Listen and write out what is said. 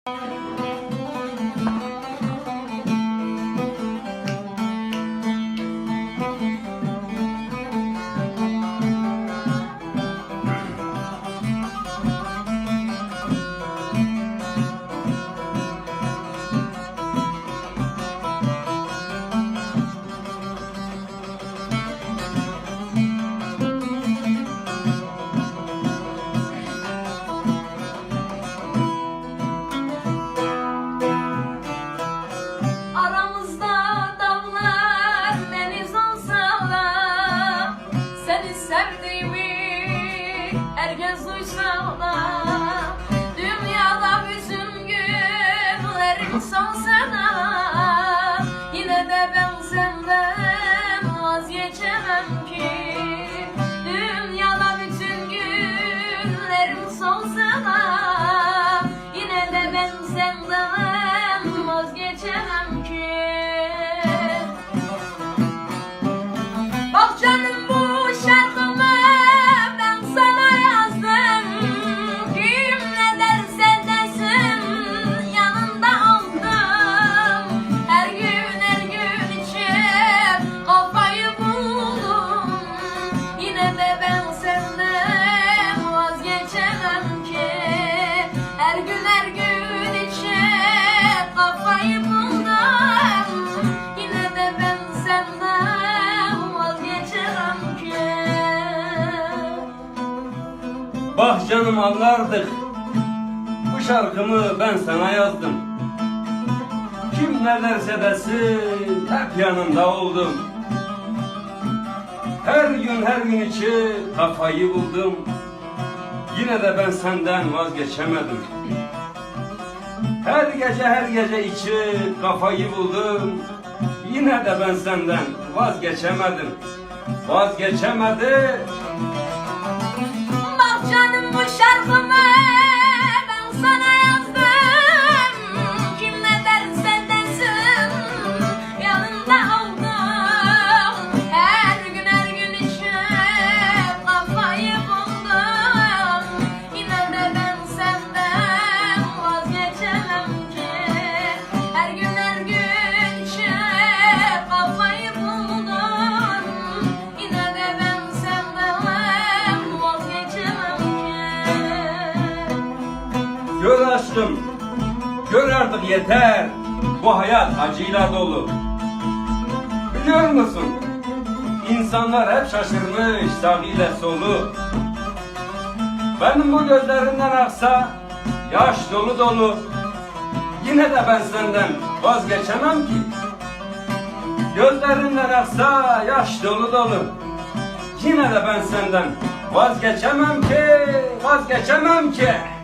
Herkes duysa da dünyada bütün günlerim solsa da yine de ben senden vazgeçemem ki. Dünyada bütün günlerim solsa da yine de ben senden vazgeçemem ki. Bak canım, bu şarkımı Bak canım, anlardık. Bu şarkımı ben sana yazdım. Kim ne derse desin hep yanında oldum. Her gün içi kafayı buldum. Yine de ben senden vazgeçemedim. Her gece içi kafayı buldum. Yine de ben senden vazgeçemedim. Canım, bu şarkımı ben sana yazdım. Kim ne derse desin yanında oldum. Her gün içi kafayı buldum. Yine de ben senden vazgeçemem ki. Her gün içi kafayı buldum. Yine de ben senden vazgeçemem. Gör aşkım, gör artık yeter. Bu hayat acıyla dolu. Biliyor musun? İnsanlar hep şaşırmış sağıyla solu. Benim bu gözlerimden aksa yaş dolu. Yine de ben senden vazgeçemem ki. Gözlerinden aksa yaş dolu. Yine de ben senden vazgeçemem ki.